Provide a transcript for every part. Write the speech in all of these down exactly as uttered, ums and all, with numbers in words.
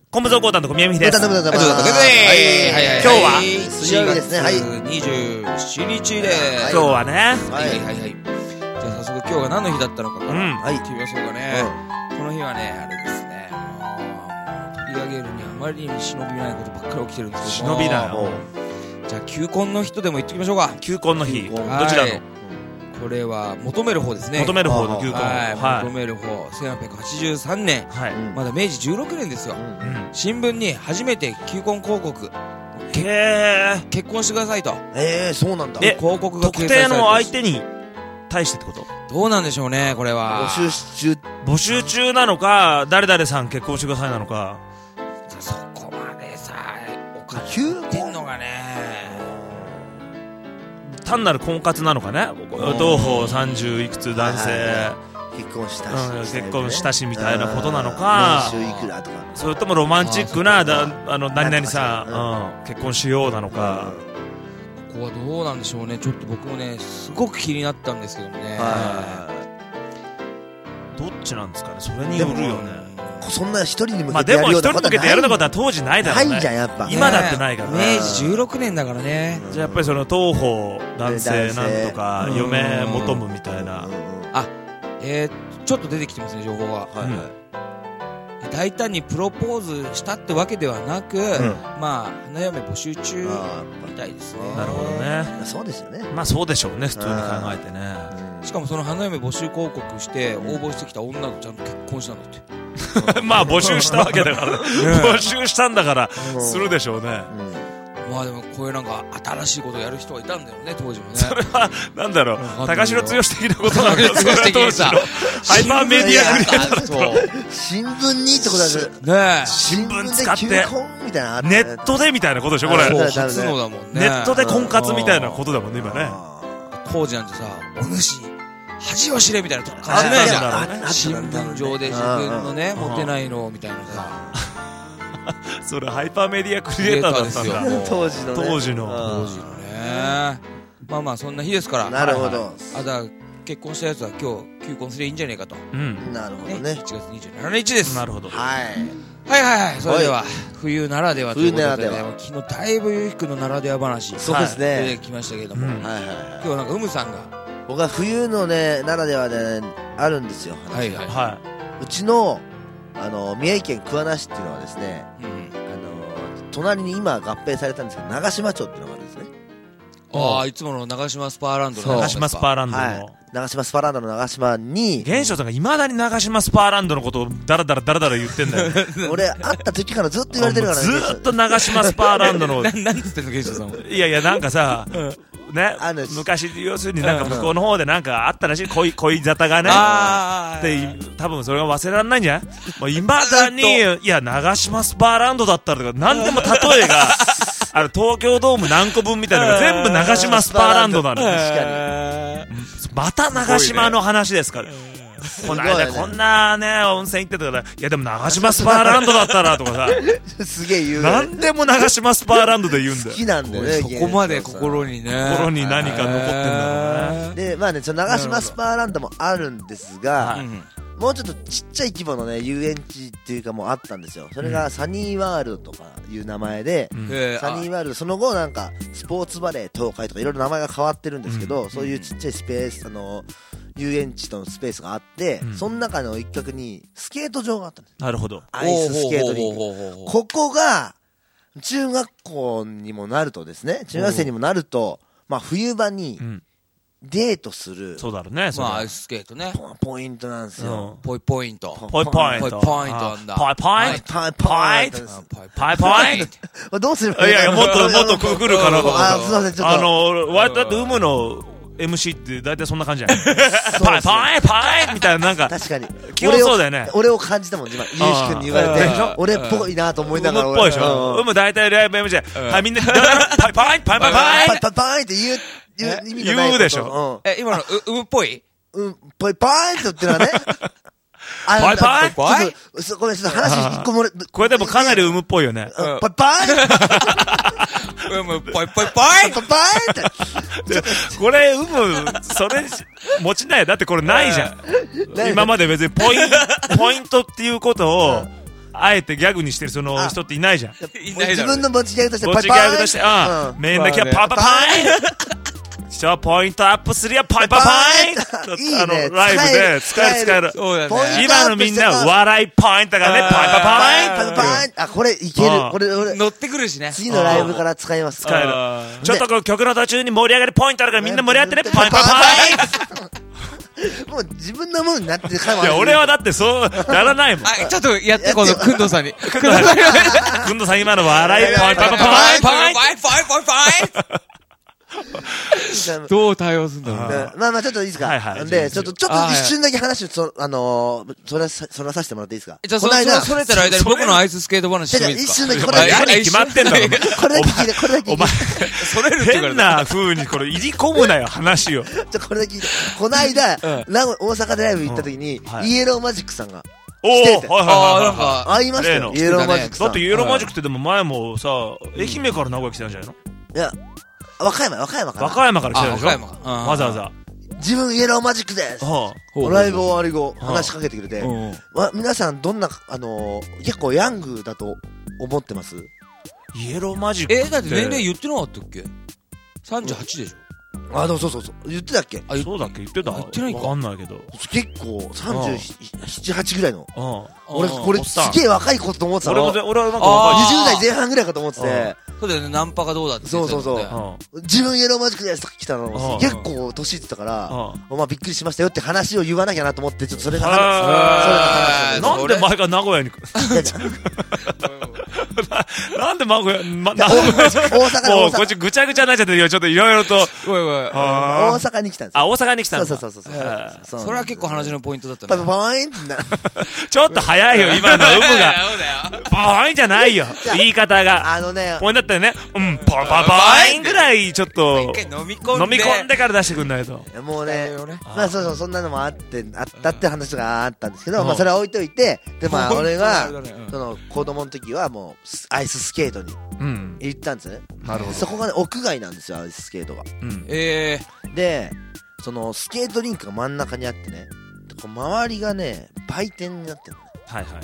コンブゾーコータンと小宮美です。 はい、はい、はい。 今日は水曜日ですね。はい。 にじゅうしちにちで、 今日はね。 はいはいはいはい。じゃあ早速今日が何の日だったのかから、 うん、 はい、言ってみましょうかね。うん、この日はね、あれですね。取り上げるにあまりに忍びないことばっかり起きてるんですけども。 忍びない。 じゃあ求婚の人でも言っておきましょうか。 求婚の日。どちらの？ これは求める方ですね。 求める方の求婚。 はい、はい、求める方。せんはっぴゃくはちじゅうさんねん、はい、まだめいじじゅうろくねんですよ。うん、新聞に初めて求婚広告。 へー、 結婚してくださいと。 えー、そうなんだ。 え、 広告が特定の相手に対してってこと？ どうなんでしょうね、これは。 募集中。 募集中なのか、誰々さん結婚してくださいなのか。 そこまでさ、お金求ってんのがね。 単なる婚活なのかね。同胞さんじゅういくつ男性結婚したし、 うん、結婚したしみたいなことなのか、 年収いくらとか、 それともロマンチックなだあの何々さん、うん、結婚しようなのか、 ここはどうなんでしょうね。ちょっと僕もねすごく気になったんですけどもね。 どっちなんですかね。それによるよね。 そんな一人に向まあけてやるようなでも一人に向けてやることは当時ないだろうね。 ないじゃんやっぱ。 今だってないからね。 めいじじゅうろくねんだからね。 じゃあやっぱりその当方男性なんとか嫁求むみたいな。 あ、えー、ちょっと出てきてますね情報が。はいはい。大胆にプロポーズしたってわけではなく、うん、まあ花嫁募集中みたいですね。 なるほどね。 そうですよね。 まあそうでしょうね、普通に考えてね。 しかもその花嫁募集広告して応募してきた女とちゃんと結婚したんだって。 まあ募集したわけだから募集したんだからするでしょうね。 まあでもこういうなんか新しいことをやる人はいたんだよね当時もね。 それはなんだろう、高城剛的なことなんだよ。それは当時のハイパーメディアクリエイター。 新聞にってことだね。 新聞使ってネットでみたいなことでしょこれ。 初のだもんね。 ネットで婚活みたいなことだもんね今ね。 当時なんてさ、お主恥を知れみたいな感じないじゃん。新聞上で自分のねモテないのみたいなさ。 それハイパーメディアクリエイターだったんだ。 当時の当時の当時のね。まあまあそんな日ですから。 なるほど。 あだ結婚したやつは今日求婚すればいいんじゃねえかと。 なるほどね。 いちがつにじゅうしちにちです。 なるほど。 はいはいはいはい。それでは冬ならではということでね、 昨日だいぶゆうきくんのならでは話そうですね出てきましたけれども、今日はなんかうむさんが僕は冬のねならではであるんですよ。 はいはいはい。 うちのあの宮城県桑名市っていうのはですね、うん、あの隣に今合併されたんですけど長島町っていうのがあるんですね。 ああ、いつもの長島スパーランドの長島スパーランドの、はい、 長島スパーランドの長島に玄翔さんがいまだに長島スパーランドのことをダラダラダラダラ言ってんだよ。 俺会った時からずっと言われてるからね。 ずっと長島スパーランドのな何つってんの玄翔さんは。 いやいやなんかさ、ね、昔要するになんか向こうの方でなんかあったらしい恋恋沙汰がね。で多分それが忘れられないんじゃない？もういまだにいや長島スパーランドだったらとか何でも例えがあの東京ドーム何個分みたいなのが全部長島スパーランドなの。 確かに。 また長島の話ですから。この間こんなね温泉行ってたから、いやでも長島スパーランドだったらとかさ、 すげえ言う。 何でも長島スパーランドで言うんだよ。 好きなんだよね。 そこまで心にね。 心に何か残ってんだろうね。 でまあね、その長島スパーランドもあるんですが、もうちょっとちっちゃい規模のね遊園地っていうかもうあったんですよ。それがサニーワールドとかいう名前で、サニーワールドその後なんかスポーツバレー東海とかいろいろ名前が変わってるんですけど、そういうちっちゃいスペースあの遊園地のスペースがあって、その中の一角にスケート場があったんです。 なるほど。 アイススケートリンク。ここが中学校にもなるとですね、中学生にもなると、まあ冬場にデートする、 そうだろうね。 まあアイススケートね。 ポイントなんですよ。 ポイポイント。 ポイポイント。 ポイントなんだ。 ポイポイント。 ポイポイント。ポイポイント。 どうする？いやいやもっともっとくぐるかなと思った。 あ、すみませんちょっと。 あの割とだって有無のエムシー って大体そんな感じじゃない？パイパイパイみたいななんか確かに基本そうだよね。 俺を感じたもん今、ゆうし君に言われて俺っぽいなと思いながら。 有無っぽいでしょ。有無大体ライブ エムシー はいみんなパイパイパイパイパイパイパイって言う言うでしょ。 え今のうむっぽい？ うんパイパイって言ってるのはね。 パイパイパイちょっとごめんちょっと話一個もこれでもかなり有無っぽいよね。 パイパイうむパイパイパイパイパイってこれ有無それ持ちないだってこれないじゃん。今まで別にポインポイントっていうことをあえてギャグにしてるその人っていないじゃん。 自分の持ちギャグとして持ちギャグとして、うん。めんだけはパパパインじゃあポイントアップするやパイパパインいいね。あの、ライブで使える使える。今のみんな笑いポイントがね、パイパパインパイパパインあ、これいける。これ、 乗ってくるしね。 次のライブから使います。 使える。ちょっとこの曲の途中に盛り上がるポイントあるからみんな盛り上がってね、パイパパインもう自分のものになってるかも。 いや、俺はだってそうならないもん。 あ、ちょっとやって、この、くんどさんに。くんどさん。くんどさん今の笑いポイントパイパパインパイパイパイパイどう対応するんだろうね。まあまあちょっといいですか。はいはい。で、ちょっと、ちょっと一瞬だけ話を、そ、あのー、そら、そらさせてもらっていいですか。 じゃあ、その間、それてる間に僕のアイススケート話してもいいですか。 一瞬だけ、これだけ。 決まってんだろ。 これだけ聞いて、これだけ聞いて。 お前、それるって変な風にこれ入り込むなよ、話を。 じゃあ、これだけ聞いて。この間、大阪でライブ行った時に、イエローマジックさんが。 おー、はいはいはい。 会いましたよ、イエローマジックさん。 だってイエローマジックってでも前もさ、愛媛から名古屋来てたんじゃないの？ いや、和歌山、和歌山から。 和歌山から来てたでしょ？和歌山。わざわざ。 自分イエローマジックです。ライブ終わり後、話しかけてくれて。皆さんどんな、あの、結構ヤングだと思ってます？ イエローマジックえ、だって年齢言ってなかったっけ？さんじゅうはちでしょ？ あ、でもそうそうそう。言ってたっけ？ あ、そうだっけ？言ってた？言ってないか。わかんないけど。 結構、さんじゅうなな、はちぐらいの。俺、これすげえ若い子と思ってたの。 俺も、俺はなんか若い。 にじゅうだいぜん半ぐらいかと思ってて。 そうだよね、ナンパがどうだって。 そうそうそう。自分イエローマジックですとか来たの。結構年いってたから、まあびっくりしましたよって話を言わなきゃなと思って、ちょっとそれが話。 なんで前が名古屋に来るなんで名古屋、ま、大阪もうこっちぐちゃぐちゃになっちゃってるよ、ちょっといろいろと。 大阪に来たんです。 あ、大阪に来たんです。 そうそうそうそう。 それは結構話のポイントだったね。 パパインってな。 ちょっと早いよ、今の有無が。パインじゃないよ、言い方が。 あのね。 ポイントだったよね。うん、パパパインぐらいちょっと。 飲み込んで。 飲み込んでから出してくんないと。 もうね、まあそうそう、そんなのもあって、あったって話があったんですけど、まあそれは置いといて、でまあ俺が、その子供の時はもう、アイススケートに行ったんですね。 なるほど。 そこがね、屋外なんですよ、アイススケートが。 ええ。で、そのスケートリンクが真ん中にあってね、周りがね、売店になってるのね。 はいはいはい。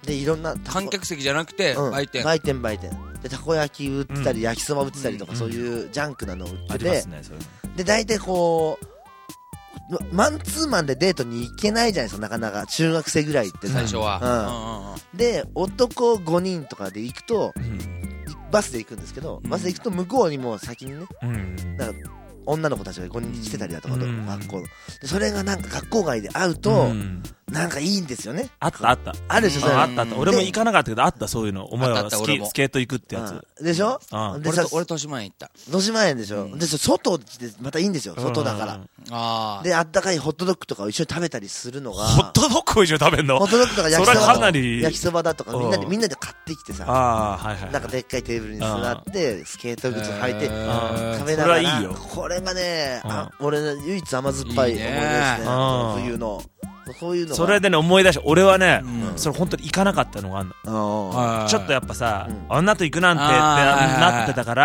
で、いろんな。 観客席じゃなくて、売店。 売店、売店。で、たこ焼き売ってたり、焼きそば売ってたりとか、そういうジャンクなのを売ってて。で、大体こう、マンツーマンでデートに行けないじゃないですか、なかなか。中学生ぐらいって最初は。 で、男ごにんとかで行くと、バスで行くんですけど、バスで行くと向こうにもう先にね、なんか女の子たちがごにん来てたりだとか、学校で、それがなんか学校外で会うと、なんかいいんですよね。 あったあった。 あるでしょ、それ。 あったあった。俺も行かなかったけど、あった、そういうの。お前はスケート行くってやつ。 でしょ？ 俺、俺、豊島園行った。 豊島園でしょ？で、外でまたいいんですよ、外だから。で、あったかいホットドッグとかを一緒に食べたりするのが。 ホットドッグを一緒に食べんの？ ホットドッグとか焼きそば。 かなり。 焼きそばだとか、みんなで、みんなで買ってきてさ。なんかでっかいテーブルに座って、スケート靴履いて、食べながら。これがね、俺の唯一甘酸っぱい思い出ですね。冬の。そういうのそれでね思い出し俺はね、それ本当に行かなかったのがあるの。ちょっとやっぱさ、女と行くなんてってなってたから、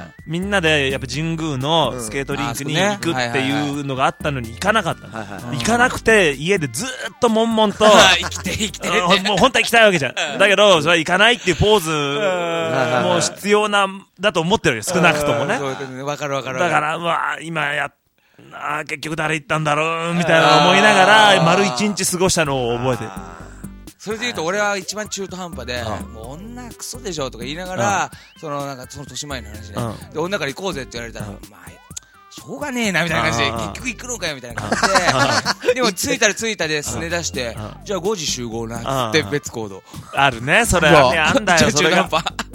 みんなでやっぱ神宮のスケートリンクに行くっていうのがあったのに行かなかったの。行かなくて家でずーっと悶々と生きて生きてもう本当は行きたいわけじゃん。だけどそれは行かないっていうポーズも必要なだと思ってるよ、少なくともね。 わかるわかる。 だからまあ今やっあ結局誰行ったんだろうみたいな思いながら丸一日過ごしたのを覚えてる。 それで言うと俺は一番中途半端で、もう女クソでしょとか言いながら、そのなんかその年前の話で、で女から行こうぜって言われたら、まあしょうがねえなみたいな感じで、結局行くのかよみたいな感じで、でも着いたら着いたですね出して、じゃあごじ集合なって別行動あるね。それはね、あんだよそれが。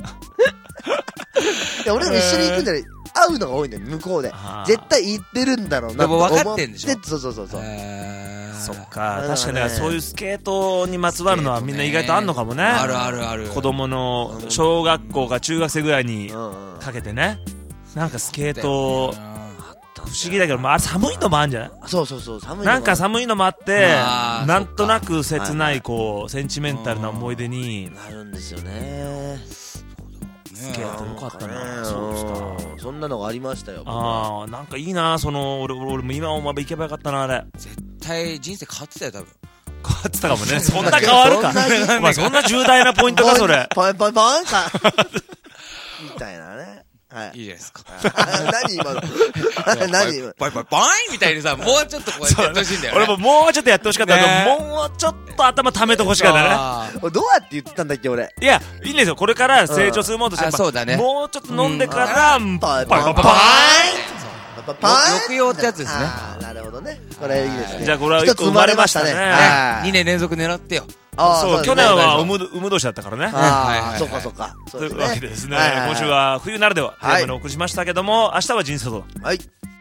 いや俺も一緒に行くんじゃない、会うのが多いんだよ向こうで。絶対行ってるんだろうなって思って。 でも分かってんでしょ。 そうそうそうそう。 そっか、確かにそういうスケートにまつわるのはみんな意外とあんのかもね。 あるあるある。 子供の小学校か中学生ぐらいにかけてね、なんかスケート不思議だけど、まあ寒いのもあるんじゃない？ そうそうそう、寒いのもなんか寒いのもあって、なんとなく切ないこうセンチメンタルな思い出になるんですよね。 スケートよかったな。 そうですか。そんなのがありましたよ。 ああ、なんかいいな、その俺俺も今お前行けばよかったなあれ。 絶対人生変わってたよ多分。 変わってたかもね。そんな変わるか。お前そんな重大なポイントか、それ。 ポイポイポイか。みたいなね。はい。 いいですか。 何今の。何今の。 ポイポイポイみたいにさ、もうちょっとこうやってやってほしいんだよね。 俺ももうちょっとやってほしかったけど、もうちょっと頭溜めてほしかったね。 どうやって言ってたんだっけ、俺。 いや、いいんですよ。これから成長するもんとして、 そうだね。 もうちょっと飲んでから、 ポイポイポイパイ抑揚ってやつですね。 なるほどね。これいいですね。 じゃあこれは一個生まれましたね。 にねん連続狙ってよ。 そう、去年はうむ年だったからね。 ああ、そっかそっか。 というわけでですね、今週は冬ならではテーマにお送りしましたけども、明日は人生と。 はい。